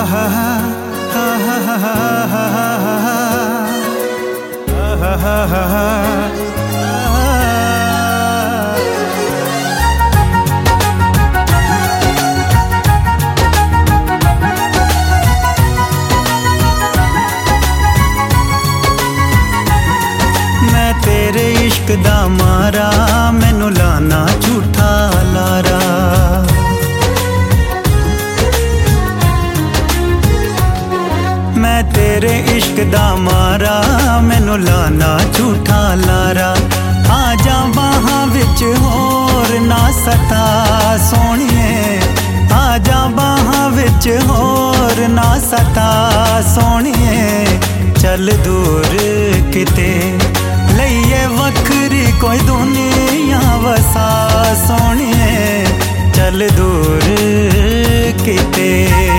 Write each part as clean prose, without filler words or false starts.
मैं तेरे इश्क दा मारा, मैनू लाना झूठा लारा। मैं तेरे इश्क दा मारा, मैनू लाना झूठा लारा। आजा बाहां विच होर ना सता सोहणिए, आजा बाहां विच होर ना सता सोहणिए। चल दूर किते लईए वखरी कोई दुनिया वसा सोहणिए। चल दूर किते।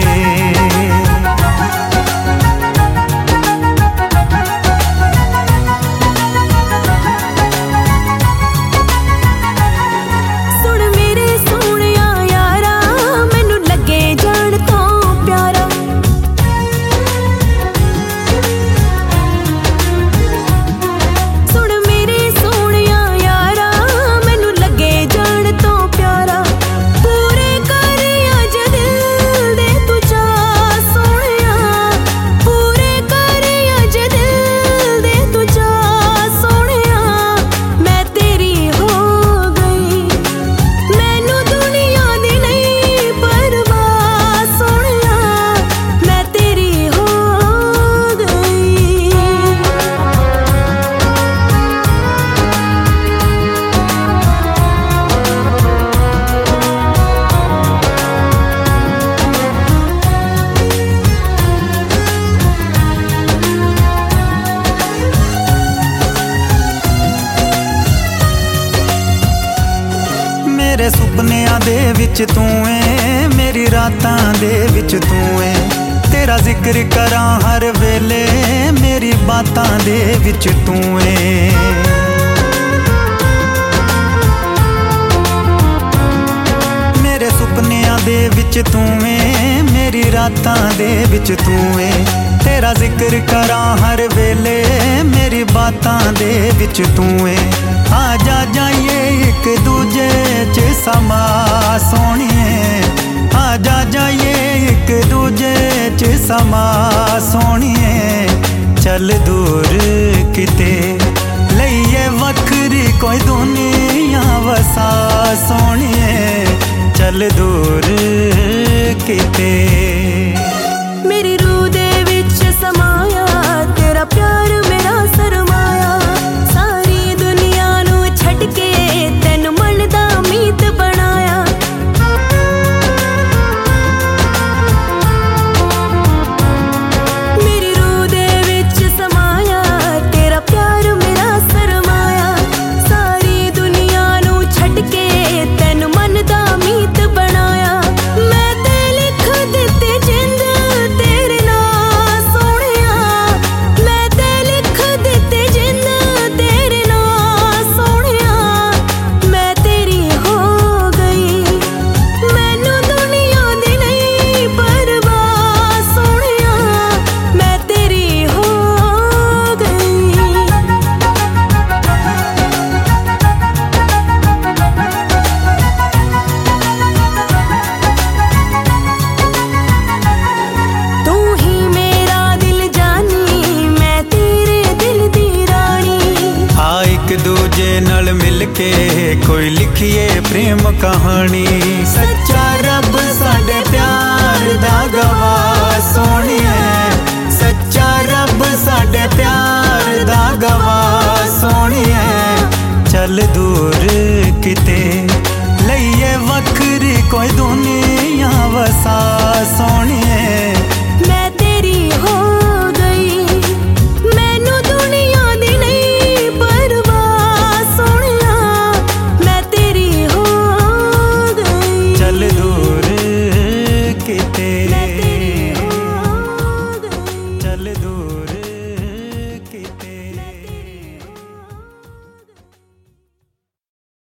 मेरे सुपनियां दे विच तू है, मेरी रातां दे विच तू है। तेरा जिक्र करां हर वेले, मेरी बातां दे विच तू है। मेरे सुपनियां दे विच तू है, मेरी रातां दे विच तू है। तेरा जिक्र करां हर वेले, मेरी बातां दे विच तू है। आजा जाइए एक दूजे च समा सोहणिए, आजा जाइए एक दूजे च समा सोहणिए। चल दूर किते लईए वखरी कोई दुनिया वसा सोहणिए। चल दूर किते। मेरी रूह दे विच समाया, तेरा प्यार मेरा सरमाया। सारी दुनिया नू छड्ड के तैनू मन दा मीत बनाया। मेरी रूह दे विच समाया, तेरा प्यार मेरा सरमाया। सारी दुनिया नू छड्ड के तैनू मन दा मीत बनाया। मैं ते लिख दित्ते जिंद तेरे नाल सोहणिया, मैं ते लिख दित्ते जिंद तेरे नाल सोहणिया। मैं तेरी हो गई, मैनू दुनिया दी नहीं परवाह सोहणिया। मैं तेरी हो गई। तू ही मेरा दिल जानी, मैं तेरे दिल दी रानी। आ एक दूजे नाल मिल के कोई लिखिए प्रेम कहानी। सच्चा रब साडे प्यार दा गवाह सोहणिए, सच्चा रब साडे प्यार दा गवाह सोहणिए। चल दूर किते लईए वखरी कोई दुनिया